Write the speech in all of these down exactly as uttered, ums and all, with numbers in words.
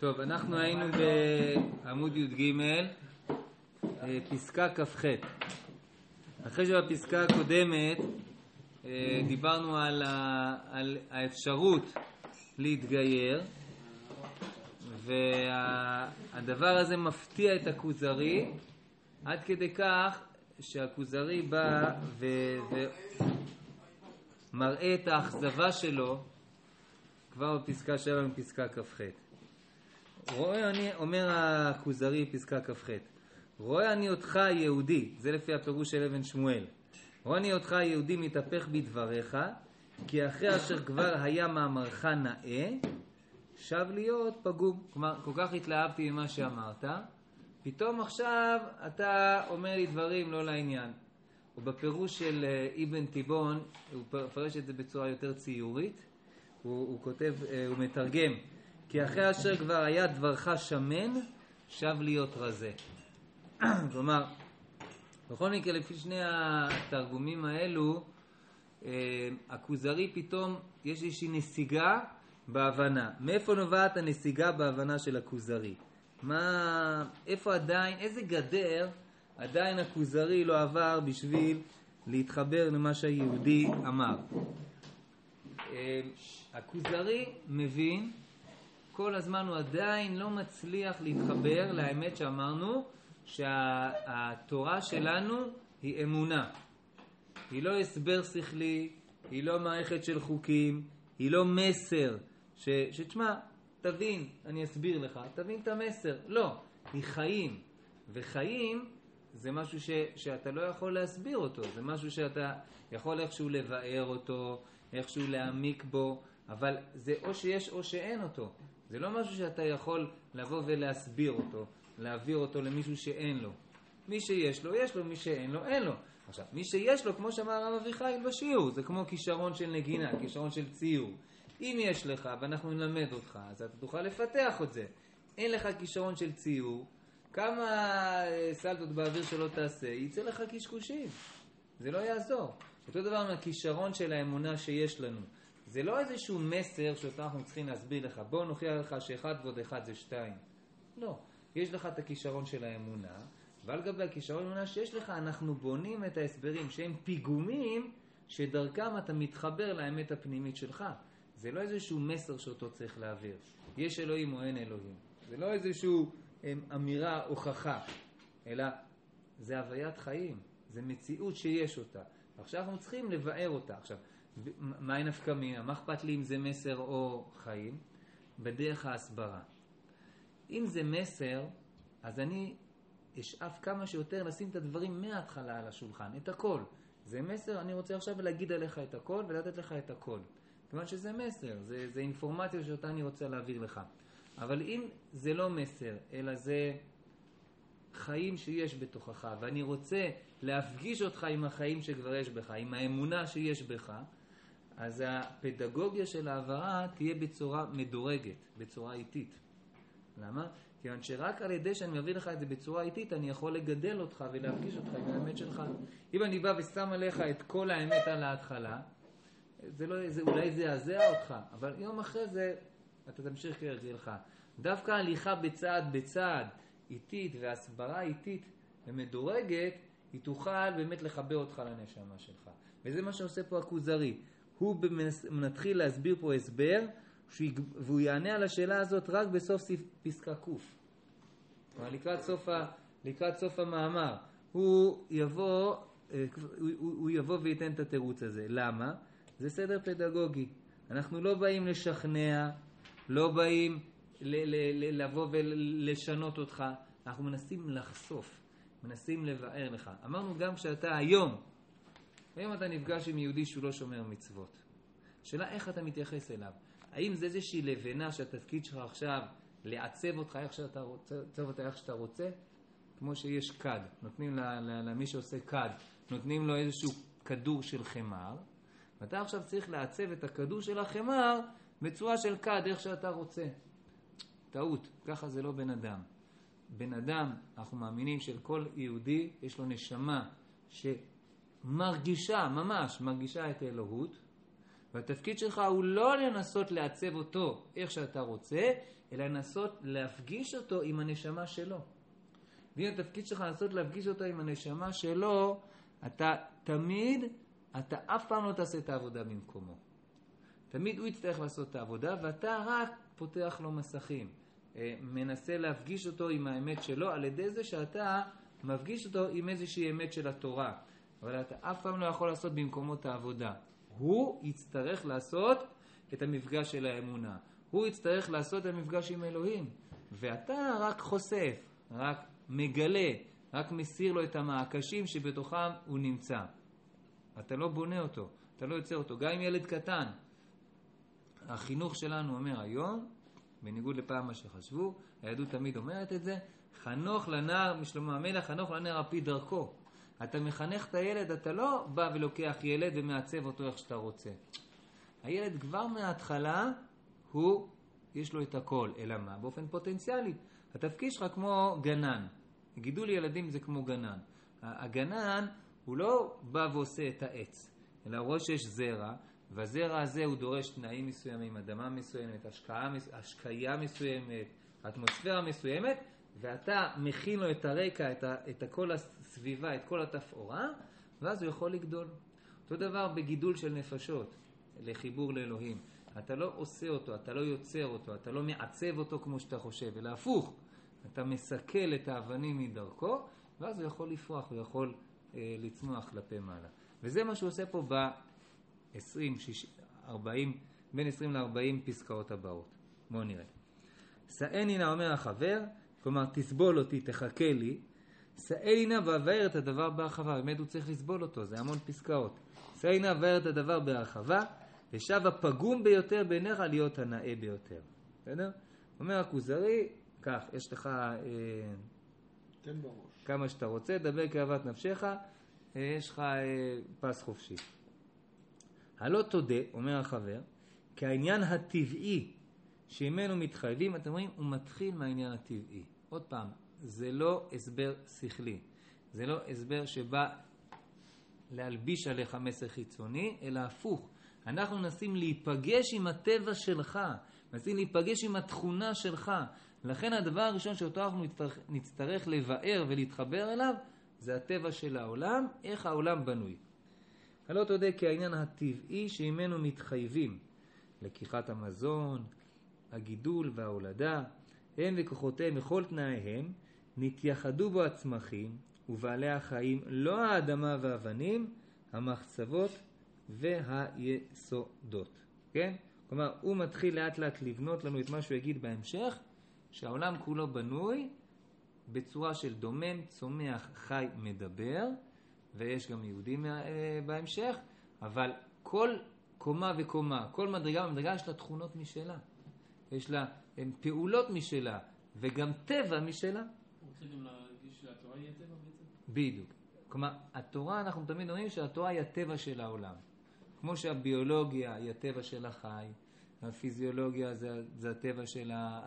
טוב, אנחנו היינו בעמוד י"ג, פסקה כ"ח. אחרי שבפסקה הקודמת דיברנו על, ה, על האפשרות להתגייר, והדבר הזה מפתיע את הכוזרי, עד כדי כך שהכוזרי בא ומראה את האכזבה שלו כבר בפסקה שבע מפסקה כ"ח. רואה אני, אומר הכוזרי פסקה כ"ח, רואה אני אותך יהודי, זה לפי הפירוש של אבן שמואל, רואה אני אותך יהודי מתהפך בדבריך, כי אחרי אשר כבר היה מאמרך נאה, שב להיות פגום. כלומר, כל כך התלהבתי ממה שאמרת, פתאום עכשיו אתה אומר לי דברים לא לעניין. ובפירוש של אבן תיבון, הוא פרש את זה בצורה יותר ציורית, הוא, הוא כותב, הוא מתרגם, כי אחרי אשר כבר היה דברך שמן, שב להיות רזה. כלומר, בכל מקרה, לפי שני התרגומים האלו, הכוזרי פתאום יש איזושהי נסיגה בהבנה. מאיפה נובעת הנסיגה בהבנה של הכוזרי? מה, איפה עדיין, איזה גדר עדיין הכוזרי לא עבר בשביל להתחבר למה שהיהודי אמר? הכוזרי מבין, כל הזמן הוא עדיין לא מצליח להתחבר לאמת שאמרנו, שהתורה שלנו היא אמונה. היא לא הסבר שכלי, היא לא מערכת של חוקים, היא לא מסר, ש, שתשמע, תבין, אני אסביר לך, תבין את המסר. לא, היא חיים. וחיים זה משהו ש, שאתה לא יכול להסביר אותו, זה משהו שאתה יכול איכשהו לבאר אותו, איכשהו להעמיק בו, אבל זה או שיש או שאין אותו. זה לא משהו שאתה יכול לבוא ולהסביר אותו, להעביר אותו למישהו שאין לו. מי שיש לו, יש לו, מי שאין לו, אין לו. עכשיו, מי שיש לו, כמו שאמר הרב אביחי בשיעור, זה כמו כישרון של נגינה, כישרון של ציור. אם יש לך, ואנחנו נלמד אותך, אז אתה תוכל לפתח את זה. אין לך כישרון של ציור, כמה סלטות באוויר שלא תעשה, יצא לך קשקושים. זה לא יעזור. אותו דבר מהכישרון של האמונה שיש לנו. זה לא איזשהו מסר שאותה אנחנו צריכים להסביר לך. בוא נוכיח לך שאחד ועוד אחד זה שתיים. לא. יש לך את הכישרון של האמונה, ועל גבי הכישרון האמונה שיש לך, אנחנו בונים את ההסברים שהם פיגומים, שדרכם אתה מתחבר לאמת הפנימית שלך. זה לא איזשהו מסר שאותו צריך להעביר. יש אלוהים או אין אלוהים. זה לא איזשהו אמירה, הוכחה, אלא זה הוויית חיים. זה מציאות שיש אותה. עכשיו אנחנו צריכים לבאר אותה. עכשיו, מה אין הפקמים? מה אכפת לי אם זה מסר או חיים? בדרך ההסברה. אם זה מסר, אז אני אשאף כמה שיותר לשים את הדברים מההתחלה על השולחן, את הכל. זה מסר, אני רוצה עכשיו להגיד עליך את הכל ולתת לך את הכל. כיוון שזה מסר, זה, זה אינפורמציה שאותה אני רוצה להעביר לך. אבל אם זה לא מסר, אלא זה חיים שיש בתוכך, ואני רוצה להפגיש אותך עם החיים שכבר יש בך, עם האמונה שיש בך, אז הפדגוגיה של העברה תהיה בצורה מדורגת, בצורה איטית. למה? כיוון שרק על ידי שאני מביא לך את זה בצורה איטית, אני יכול לגדל אותך ולהפגיש אותך עם האמת שלך. אם אני בא ושם עליך את כל האמת על ההתחלה, זה לא, זה, אולי זה יעזע אותך, אבל יום אחרי זה אתה תמשיך כהרגלך. דווקא הליכה בצעד בצעד, איטית והסברה איטית ומדורגת, היא תוכל באמת לחבר אותך לנשמה שלך. וזה מה שעושה פה הכוזרי. הוא מתחיל להסביר פה הסבר, והוא יענה על השאלה הזאת רק בסוף פסקה קוף. לקראת סוף, לקראת סוף המאמר. הוא יבוא, הוא, הוא יבוא וייתן את התירוץ הזה. למה? זה סדר פדגוגי. אנחנו לא באים לשכנע, לא באים ל- ל- ל- לבוא ולשנות אותך. אנחנו מנסים לחשוף, מנסים לבאר לך. אמרנו גם שאתה היום, היום אתה נפגש עם יהודי שהוא לא שומר מצוות. שאלה איך אתה מתייחס אליו. האם זה איזושהי לבנה שהתפקיד שלך עכשיו לעצב אותך איך שאתה רוצה, לעצב אותה איך שאתה רוצה? כמו שיש קד, נותנים למי שעושה קד, נותנים לו איזשהו כדור של חמר, ואתה עכשיו צריך לעצב את הכדור של החמר בצורה של קד איך שאתה רוצה. טעות, ככה זה לא בן אדם. בן אדם, אנחנו מאמינים שלכל יהודי יש לו נשמה שמרגישה, ממש מרגישה את האלוהות, והתפקיד שלך הוא לא לנסות לעצב אותו איך שאתה רוצה, אלא לנסות להפגיש אותו עם הנשמה שלו. ואם התפקיד שלך לנסות להפגיש אותו עם הנשמה שלו, אתה תמיד, אתה אף פעם לא תעשה את העבודה במקומו. תמיד הוא יצטרך לעשות את העבודה, ואתה רק פותח לו מסכים. מנסה להפגיש אותו עם האמת שלו, על ידי זה שאתה מפגיש אותו עם איזושהי אמת של התורה. אבל אתה אף פעם לא יכול לעשות במקומות העבודה. הוא יצטרך לעשות את המפגש של האמונה. הוא יצטרך לעשות את המפגש עם אלוהים. ואתה רק חושף, רק מגלה, רק מסיר לו את המעקשים שבתוכם הוא נמצא. אתה לא בונה אותו, אתה לא יוצר אותו. גם עם ילד קטן. החינוך שלנו אומר היום, בניגוד לפעם מה שחשבו, היהדות תמיד אומרת את זה, חנוך לנער, משלמה המלך, חנוך לנער על פי דרכו. אתה מחנך את הילד, אתה לא בא ולוקח ילד ומעצב אותו איך שאתה רוצה. הילד כבר מההתחלה, הוא, יש לו את הכל. אלא מה? באופן פוטנציאלי. התפקיד שלך כמו גנן. גידול ילדים זה כמו גנן. הגנן הוא לא בא ועושה את העץ, אלא רואה שיש זרע, והזרע הזה הוא דורש תנאים מסוימים, אדמה מסוימת, השקעה, השקיה מסוימת, אטמוספירה מסוימת, ואתה מכין לו את הרקע, את, ה, את כל הסביבה, את כל התפאורה, ואז הוא יכול לגדול. אותו דבר בגידול של נפשות, לחיבור לאלוהים. אתה לא עושה אותו, אתה לא יוצר אותו, אתה לא מעצב אותו כמו שאתה חושב, אלא הפוך. אתה מסכל את האבנים מדרכו, ואז הוא יכול לפרוח, הוא יכול אה, לצמוח כלפי מעלה. וזה מה שהוא עושה פה ב-עשרים, ארבעים, בין עשרים ל-ארבעים פסקאות הבאות. בואו נראה. סעני נא אומר החבר, כלומר תסבול אותי, תחכה לי, סעני נא ועבר את הדבר בהרחבה. באמת הוא צריך לסבול אותו, זה המון פסקאות. סעני נא ועבר את הדבר בהרחבה, ושב הפגום ביותר בעיניך להיות הנאה ביותר. בסדר? אומר הכוזרי, כך, יש לך אה, תן בראש. כמה שאתה רוצה, דבר כאוות נפשך, אה, יש לך אה, פס חופשי. הלא תודה, אומר החבר, כי העניין הטבעי שממנו מתחייבים, אתם רואים, הוא מתחיל מהעניין הטבעי. עוד פעם, זה לא הסבר שכלי, זה לא הסבר שבא להלביש עליך מסר חיצוני, אלא הפוך. אנחנו נסים להיפגש עם הטבע שלך, נסים להיפגש עם התכונה שלך. לכן הדבר הראשון שאותו אנחנו נצטרך, נצטרך לבאר ולהתחבר אליו, זה הטבע של העולם, איך העולם בנוי. הלא תודה כי העניין הטבעי שממנו מתחייבים, לקיחת המזון, הגידול וההולדה, הם וכוחותיהם וכל תנאיהם, נתייחדו בו הצמחים ובעלי החיים, לא האדמה והאבנים, המחצבות והיסודות. כן? כלומר, הוא מתחיל לאט לאט לבנות לנו את מה שהוא יגיד בהמשך, שהעולם כולו בנוי בצורה של דומם, צומח, חי, מדבר, ויש גם יהודים בהמשך, אבל כל קומה וקומה, כל מדרגה ומדרגה יש לה תכונות משלה. יש לה פעולות משלה, וגם טבע משלה. הוא רוצה גם להגיש שהתורה היא הטבע בעצם? בדיוק. כלומר, התורה, אנחנו תמיד אומרים שהתורה היא הטבע של העולם. כמו שהביולוגיה היא הטבע של החי, הפיזיולוגיה זה, זה הטבע של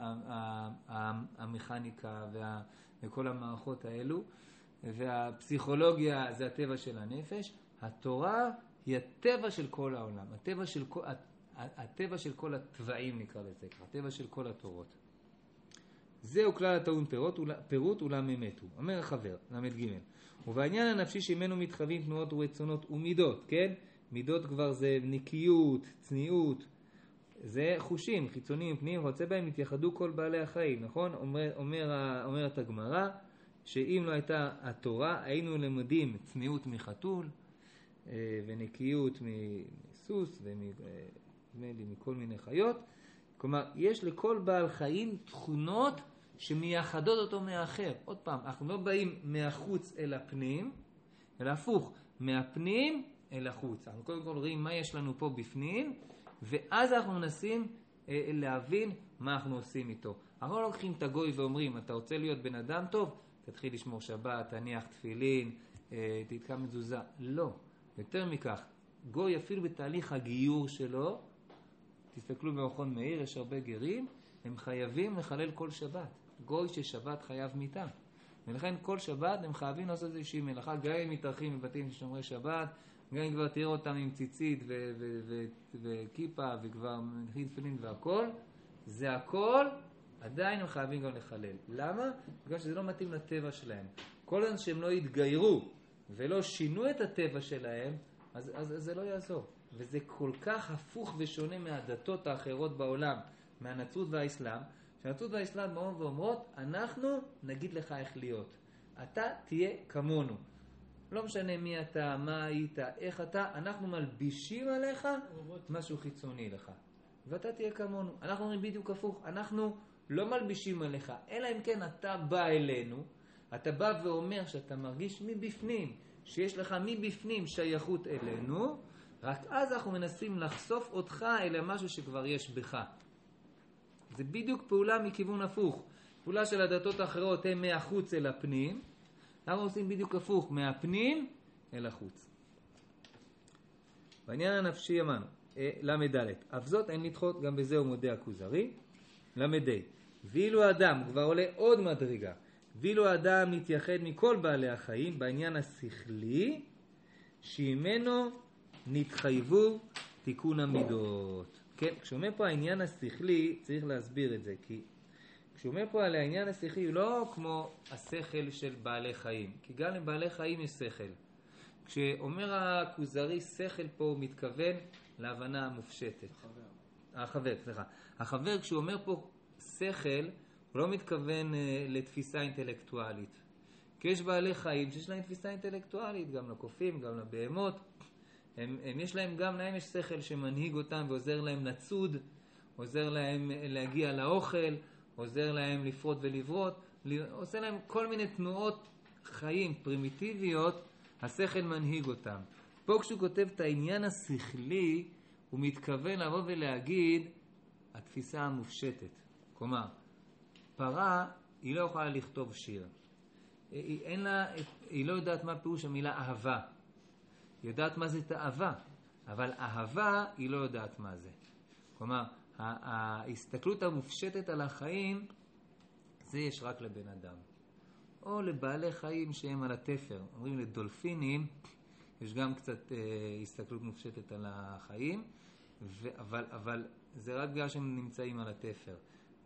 המכניקה וה, וכל המערכות האלו, והפסיכולוגיה זה הטבע של הנפש. התורה היא הטבע של כל העולם, הטבע של כל, הטבע של כל הטבעים נקרא לזה, הטבע של כל התורות. זהו כלל הטעון פירוט, פירוט אולם אמתו. אומר החבר, למד ג' ובעניין הנפשי שמנו מתחווים תנועות ורצונות ומידות, כן? מידות כבר זה נקיות, צניעות, זה חושים, חיצוניים, פנימיים, רוצה בהם התייחדו כל בעלי החיים, נכון? אומר, אומר, אומרת הגמרא, שאם לא הייתה התורה, היינו למדים צניעות מחתול, ונקיות מסוס, ומכל מיני חיות. כלומר, יש לכל בעל חיים תכונות שמייחדות אותו מהאחר. עוד פעם, אנחנו לא באים מהחוץ אל הפנים, אלא הפוך, מהפנים אל החוץ. אנחנו קודם כל רואים מה יש לנו פה בפנים, ואז אנחנו מנסים אה, להבין מה אנחנו עושים איתו. אנחנו לא לוקחים את הגוי ואומרים, אתה רוצה להיות בן אדם טוב? תתחיל לשמור שבת, תניח תפילין, אה, תתקע מזוזה. לא. יותר מכך, גוי אפילו בתהליך הגיור שלו, תסתכלו במכון מאיר, יש הרבה גרים, הם חייבים לחלל כל שבת. גוי ששבת חייב מיתה. ולכן כל שבת הם חייבים לעשות איזושהי מלאכה, גם אם מתארחים בבתים ששומרי שבת, גם אם כבר תראו אותם עם ציצית ו- ו- ו- וכיפה וכבר מנחים תפילין והכל, זה הכל עדיין הם חייבים גם לחלל. למה? בגלל שזה לא מתאים לטבע שלהם. כל הזמן שהם לא יתגיירו ולא שינו את הטבע שלהם, אז, אז, אז זה לא יעזור. וזה כל כך הפוך ושונה מהדתות האחרות בעולם, מהנצרות והאסלאם, שהנצרות והאסלאם באו ואומרות, אנחנו נגיד לך איך להיות. אתה תהיה כמונו. לא משנה מי אתה, מה היית, איך אתה, אנחנו מלבישים עליך משהו חיצוני לך. ואתה תהיה כמונו. אנחנו אומרים בדיוק הפוך, אנחנו לא מלבישים עליך, אלא אם כן אתה בא אלינו, אתה בא ואומר שאתה מרגיש מבפנים, שיש לך מבפנים שייכות אלינו, רק אז אנחנו מנסים לחשוף אותך אל משהו שכבר יש בך. זה בדיוק פעולה מכיוון הפוך. פעולה של הדתות האחרות הם מהחוץ אל הפנים, אנחנו עושים בדיוק הפוך, מהפנים אל החוץ. בעניין הנפשי אמרנו, למד ד' אף זאת אין לדחות, גם בזה הוא מודה הכוזרי. למד ה' ואילו האדם כבר עולה עוד מדרגה, ואילו האדם מתייחד מכל בעלי החיים בעניין השכלי, שימנו נתחייבו תיקון המידות. כן, כשאומר פה העניין השכלי, צריך להסביר את זה, כי כשאומר פה על העניין השכלי, הוא לא כמו השכל של בעלי חיים, כי גם לבעלי חיים יש שכל. כשאומר הכוזרי שכל פה, הוא מתכוון להבנה המופשטת. החבר. החבר, סליחה. החבר, כשהוא אומר פה שכל, הוא לא מתכוון uh, לתפיסה אינטלקטואלית. כי יש בעלי חיים שיש להם תפיסה אינטלקטואלית, גם לקופים, גם לבהמות. הם, הם, יש להם, גם להם יש שכל שמנהיג אותם ועוזר להם לצוד, עוזר להם להגיע לאוכל, עוזר להם לפרוט ולברות, עושה להם כל מיני תנועות חיים פרימיטיביות, השכל מנהיג אותם. פה כשהוא כותב את העניין השכלי, הוא מתכוון לבוא ולהגיד התפיסה המופשטת. כלומר, פרה היא לא יכולה לכתוב שיר. היא, אין לה, היא לא יודעת מה פירוש המילה אהבה. היא יודעת מה זה תאווה, אבל אהבה היא לא יודעת מה זה. כלומר, ההסתכלות המופשטת על החיים, זה יש רק לבן אדם. או לבעלי חיים שהם על התפר. אומרים לדולפינים, יש גם קצת אה, הסתכלות מופשטת על החיים, ו- אבל, אבל זה רק בגלל שהם נמצאים על התפר.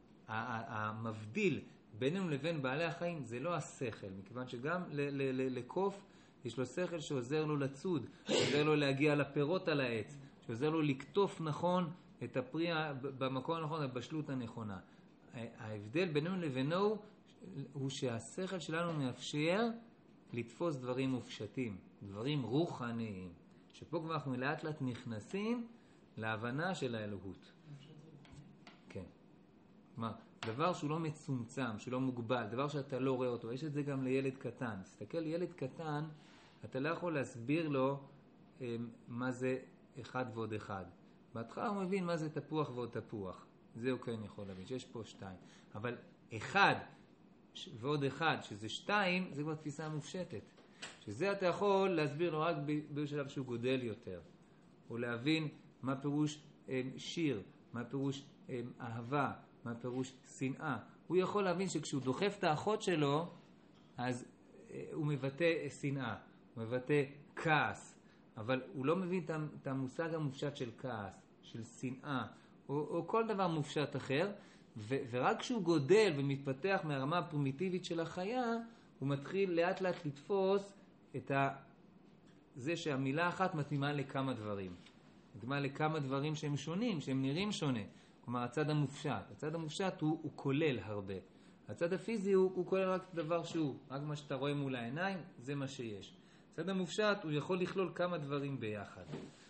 המבדיל בינינו לבין בעלי החיים זה לא השכל, מכיוון שגם ל- ל- ל- לקוף יש לו שכל שעוזר לו לצוד, שעוזר לו להגיע לפירות על העץ, שעוזר לו לקטוף נכון את הפרי במקום הנכון, הבשלות הנכונה. ההבדל בינינו לבינו הוא שהשכל שלנו מאפשר לתפוס דברים מופשטים, דברים רוחניים, שפה כבר אנחנו לאט לאט נכנסים להבנה של האלוהות. כן. כלומר, דבר שהוא לא מצומצם, שהוא לא מוגבל, דבר שאתה לא רואה אותו. יש את זה גם לילד קטן. תסתכל, ילד קטן, אתה לא יכול להסביר לו מה זה אחד ועוד אחד. בהתחלה הוא מבין מה זה תפוח ועוד תפוח. זה הוא כן יכול להבין, שיש פה שתיים. אבל אחד ועוד אחד, שזה שתיים, זה כבר תפיסה מופשטת. שזה אתה יכול להסביר לו רק בשלב שהוא גודל יותר. או להבין מה פירוש שיר, מה פירוש אהבה, מה פירוש שנאה. הוא יכול להבין שכשהוא דוחף את האחות שלו, אז הוא מבטא שנאה, הוא מבטא כעס. אבל הוא לא מבין את המושג המופשט של כעס, של שנאה, או, או כל דבר מופשט אחר. ו, ורק כשהוא גודל ומתפתח מהרמה הפרימיטיבית של החיה, הוא מתחיל לאט לאט לתפוס את ה... זה שהמילה אחת מתאימה לכמה דברים. מתאימה לכמה דברים שהם שונים, שהם נראים שונה. כלומר, הצד המופשט. הצד המופשט הוא, הוא כולל הרבה. הצד הפיזי הוא, הוא כולל רק דבר שהוא. רק מה שאתה רואה מול העיניים, זה מה שיש. הצד המופשט הוא יכול לכלול כמה דברים ביחד.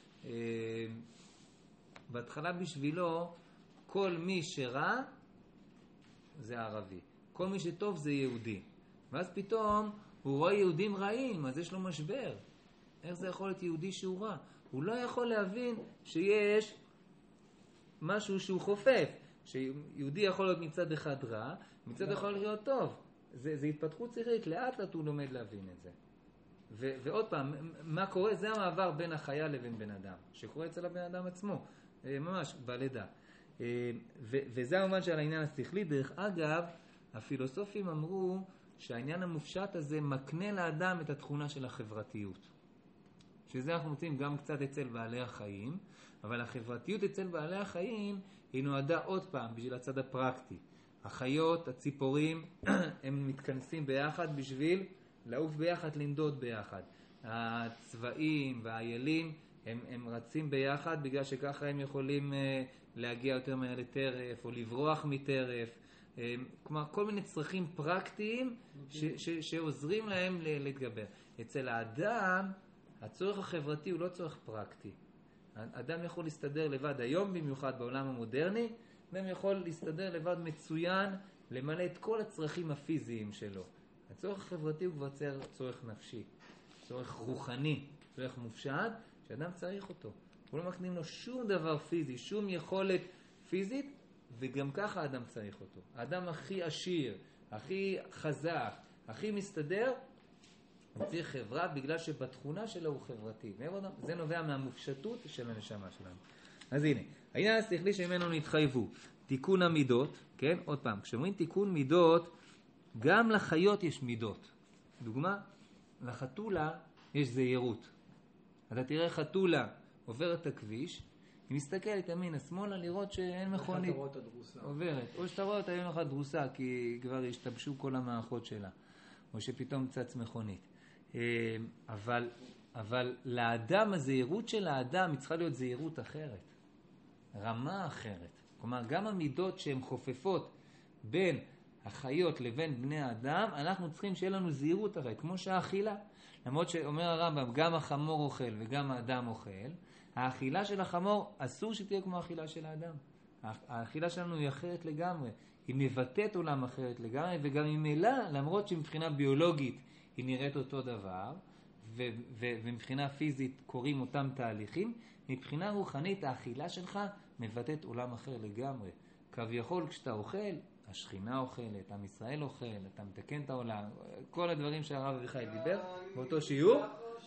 בהתחלה בשבילו, כל מי שרע זה ערבי. כל מי שטוב זה יהודי. ואז פתאום הוא רואה יהודים רעים, אז יש לו משבר. איך זה יכול להיות יהודי שהוא רע? הוא לא יכול להבין שיש משהו שהוא חופף. שיהודי יכול להיות מצד אחד רע, מצד יכול להיות טוב. זה, זה התפתחות שכלית, לאט לאט הוא לומד להבין את זה. ו, ועוד פעם, מה קורה? זה המעבר בין החיה לבין בן אדם, שקורה אצל הבן אדם עצמו, ממש בלידה. ו, וזה המובן של העניין השכלי. דרך אגב, הפילוסופים אמרו שהעניין המופשט הזה מקנה לאדם את התכונה של החברתיות. שזה אנחנו מוצאים גם קצת אצל בעלי החיים, אבל החברתיות אצל בעלי החיים היא נועדה עוד פעם בשביל הצד הפרקטי. החיות, הציפורים, הם מתכנסים ביחד בשביל לעוף ביחד, לנדוד ביחד. הצבעים והאיילים הם, הם רצים ביחד בגלל שככה הם יכולים להגיע יותר מהר לטרף או לברוח מטרף. כלומר, כל מיני צרכים פרקטיים ש, ש, שעוזרים להם להתגבר. אצל האדם, הצורך החברתי הוא לא צורך פרקטי. האדם יכול להסתדר לבד היום, במיוחד בעולם המודרני, אדם יכול להסתדר לבד מצוין, למלא את כל הצרכים הפיזיים שלו. הצורך החברתי הוא כבר צורך נפשי, צורך רוחני, צורך מופשט, שאדם צריך אותו. הוא לא מקנים לו שום דבר פיזי, שום יכולת פיזית, וגם ככה האדם צריך אותו. האדם הכי עשיר, הכי חזק, הכי מסתדר, הוא צריך חברה בגלל שבתכונה שלו הוא חברתי. זה נובע מהמופשטות של הנשמה שלנו. אז הנה, העניין השכלי שממנו נתחייבו, תיקון המידות, כן? עוד פעם, כשאומרים תיקון מידות, גם לחיות יש מידות. דוגמה, לחתולה יש זהירות. אתה תראה חתולה עוברת את הכביש, היא מסתכלת ימינה שמאלה לראות שאין מכונית עוברת. או שאתה רואה אותה יום אחד דרוסה, כי כבר השתבשו כל המערכות שלה. או שפתאום צץ מכונית. אבל, אבל לאדם, הזהירות של האדם היא צריכה להיות זהירות אחרת. רמה אחרת. כלומר, גם המידות שהן חופפות בין החיות לבין בני האדם, אנחנו צריכים שיהיה לנו זהירות אחרת. כמו שהאכילה. למרות שאומר הרמב"ם, גם החמור אוכל וגם האדם אוכל, האכילה של החמור אסור שתהיה כמו האכילה של האדם. האכילה שלנו היא אחרת לגמרי. היא מבטאת עולם אחרת לגמרי, וגם היא מלאה, למרות שמבחינה ביולוגית היא נראית אותו דבר, ו- ו- ומבחינה פיזית קוראים אותם תהליכים, מבחינה רוחנית האכילה שלך מבטאת עולם אחר לגמרי. כביכול כשאתה אוכל, השכינה אוכלת, עם ישראל אוכל, אתה מתקן את העולם, כל הדברים שהרב אביחי דיבר באותו שיעור,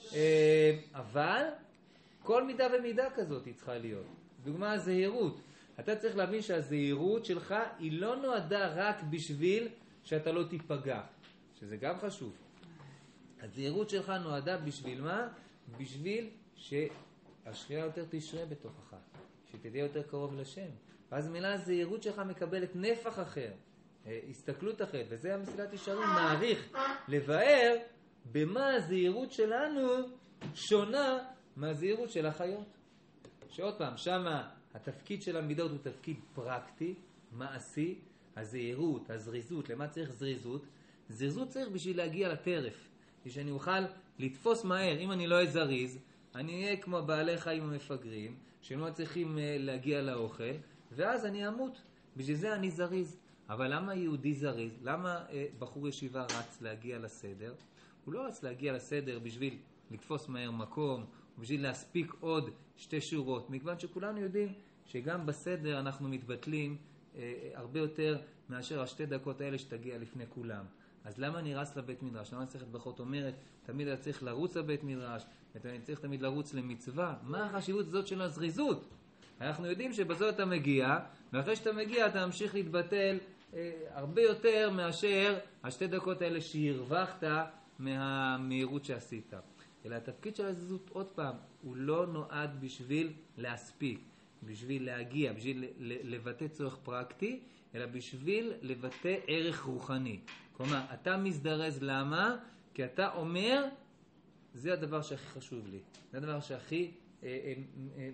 אבל כל מידה ומידה כזאת היא צריכה להיות. דוגמה, הזהירות. אתה צריך להבין שהזהירות שלך היא לא נועדה רק בשביל שאתה לא תיפגע, שזה גם חשוב. הזהירות שלך נועדה בשביל מה? בשביל שהשכינה יותר תשרה בתוכך, שתהיה יותר קרוב לשם. ואז מילה הזהירות שלך מקבלת נפח אחר, הסתכלות אחרת, וזה המסילת ישרים מעריך לבאר במה הזהירות שלנו שונה מהזהירות של החיות. שעוד פעם, שמה התפקיד של המידות הוא תפקיד פרקטי, מעשי, הזהירות, הזריזות. למה צריך זריזות? זריזות צריך בשביל להגיע לטרף, בשביל שאני אוכל לתפוס מהר. אם אני לא אזריז, אני אהיה כמו בעלי חיים המפגרים, שהם לא צריכים להגיע לאוכל, ואז אני אמות. בשביל זה אני זריז. אבל למה יהודי זריז? למה בחור ישיבה רץ להגיע לסדר? הוא לא רץ להגיע לסדר בשביל לתפוס מהר מקום, בשביל להספיק עוד שתי שורות, מכיוון שכולנו יודעים שגם בסדר אנחנו מתבטלים אה, הרבה יותר מאשר השתי דקות האלה שתגיע לפני כולם. אז למה אני רץ לבית מדרש? למה צריך את ברכות אומרת, תמיד אני צריך לרוץ לבית מדרש, ואני צריך תמיד לרוץ למצווה? מה החשיבות הזאת של הזריזות? אנחנו יודעים שבזאת אתה מגיע, ואחרי שאתה מגיע אתה ממשיך להתבטל אה, הרבה יותר מאשר השתי דקות האלה שהרווחת מהמהירות שעשית. אלא התפקיד של הזריזות, עוד פעם, הוא לא נועד בשביל להספיק, בשביל להגיע, בשביל לבטא צורך פרקטי, אלא בשביל לבטא ערך רוחני. כלומר, אתה מזדרז למה? כי אתה אומר, זה הדבר שהכי חשוב לי. זה הדבר שהכי אה, אה, אה,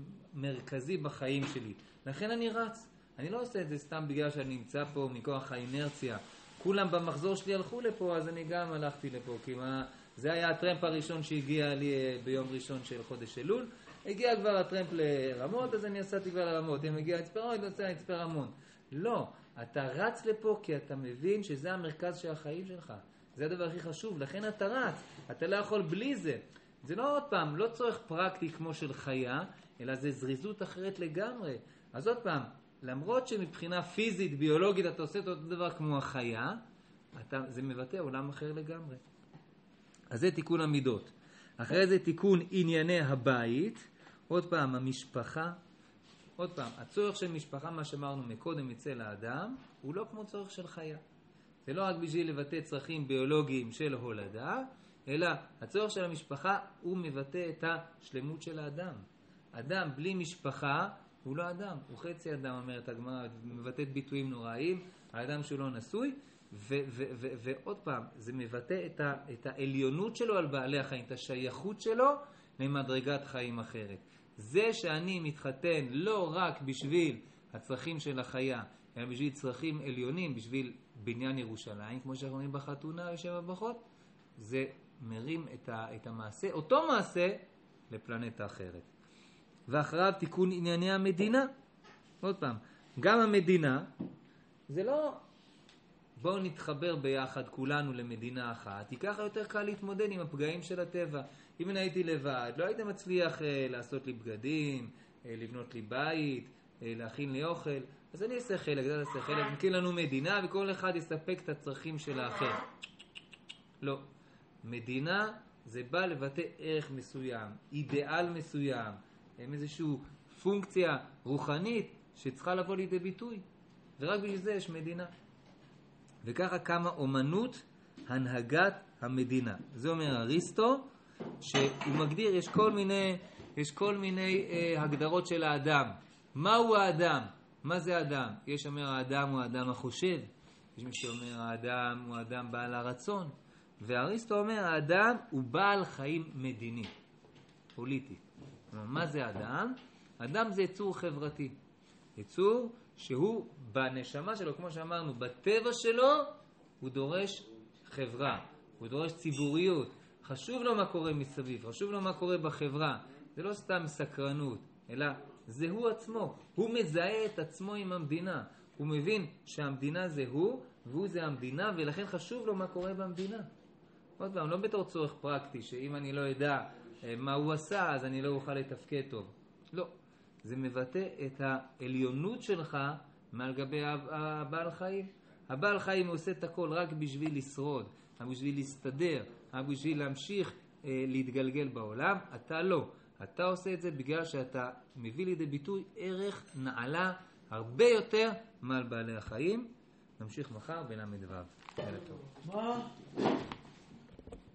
מרכזי בחיים שלי. לכן אני רץ. אני לא עושה את זה סתם בגלל שאני נמצא פה מכוח האינרציה. כולם במחזור שלי הלכו לפה, אז אני גם הלכתי לפה, כי מה... זה היה הטרמפ הראשון שהגיע לי ביום ראשון של חודש אלול. הגיע כבר הטרמפ לרמות, אז אני עשיתי כבר לרמות. אם הגיע לצפר רמות, אני עושה לצפר רמון. לא, אתה רץ לפה כי אתה מבין שזה המרכז של החיים שלך. זה הדבר הכי חשוב, לכן אתה רץ. אתה לא יכול בלי זה. זה לא עוד פעם, לא צורך פרקטי כמו של חיה, אלא זה זריזות אחרת לגמרי. אז עוד פעם, למרות שמבחינה פיזית, ביולוגית, אתה עושה את אותו דבר כמו החיה, אתה, זה מבטא עולם אחר לגמרי. אז זה תיקון המידות. אחרי זה תיקון ענייני הבית. עוד פעם, המשפחה. עוד פעם, הצורך של משפחה, מה שאמרנו מקודם אצל האדם, הוא לא כמו צורך של חיה. זה לא רק בשביל לבטא צרכים ביולוגיים של הולדה, אלא הצורך של המשפחה הוא מבטא את השלמות של האדם. אדם בלי משפחה הוא לא אדם, הוא חצי אדם, אומרת הגמרא, מבטאת ביטויים נוראים. האדם שהוא לא נשוי, ו- ו- ו- ועוד פעם, זה מבטא את, ה- את העליונות שלו על בעלי החיים, את השייכות שלו למדרגת חיים אחרת. זה שאני מתחתן לא רק בשביל הצרכים של החיה, אלא בשביל צרכים עליונים, בשביל בניין ירושלים, כמו שאנחנו רואים בחתונה ושבע ברכות, זה מרים את, ה- את המעשה, אותו מעשה, לפלנטה אחרת. ואחריו תיקון ענייני המדינה. עוד פעם, גם המדינה, זה לא בואו נתחבר ביחד כולנו למדינה אחת, כי ככה יותר קל להתמודד עם הפגעים של הטבע. אם אני הייתי לבד, לא הייתי מצליח אה, לעשות לי בגדים, אה, לבנות לי בית, אה, להכין לי אוכל, אז אני אעשה חלק, זה אעשה חלק, נקים לנו מדינה וכל אחד יספק את הצרכים של האחר. לא. מדינה זה בא לבטא ערך מסוים, אידיאל מסוים, איזושהי פונקציה רוחנית שצריכה לבוא לידי ביטוי. ורק בשביל זה יש מדינה. וככה קמה אומנות הנהגת המדינה. זה אומר אריסטו, שהוא מגדיר, יש כל מיני, יש כל מיני אה, הגדרות של האדם. מהו האדם? מה זה האדם? יש אומר האדם הוא האדם החושב, יש מי שאומר האדם הוא האדם בעל הרצון, ואריסטו אומר האדם הוא בעל חיים מדיני, פוליטי. מה זה אדם? אדם זה יצור חברתי. יצור שהוא בנשמה שלו, כמו שאמרנו, בטבע שלו, הוא דורש חברה, הוא דורש ציבוריות. חשוב לו מה קורה מסביב, חשוב לו מה קורה בחברה. זה לא סתם סקרנות, אלא זה הוא עצמו. הוא מזהה את עצמו עם המדינה. הוא מבין שהמדינה זה הוא, והוא זה המדינה, ולכן חשוב לו מה קורה במדינה. עוד פעם, לא בתור צורך פרקטי, שאם אני לא יודע מה הוא עשה, אז אני לא אוכל לתפקד טוב. לא. זה מבטא את העליונות שלך מעל גבי הבעל חיים. הבעל חיים עושה את הכל רק בשביל לשרוד, רק בשביל להסתדר, רק בשביל להמשיך אה, להתגלגל בעולם. אתה לא. אתה עושה את זה בגלל שאתה מביא לידי ביטוי ערך נעלה הרבה יותר מעל בעלי החיים. נמשיך מחר בלמד ו'. לילה טוב.